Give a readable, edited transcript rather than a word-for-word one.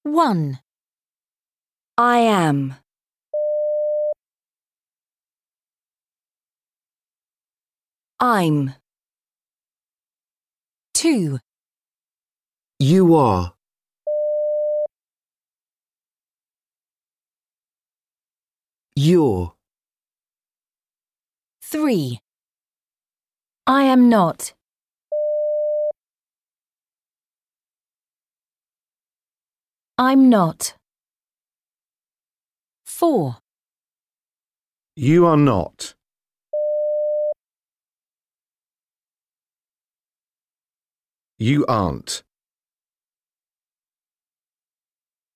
1, I am. I'm. 2, You are. You're. 3, I am not. I'm not. 4, You are not. You aren't.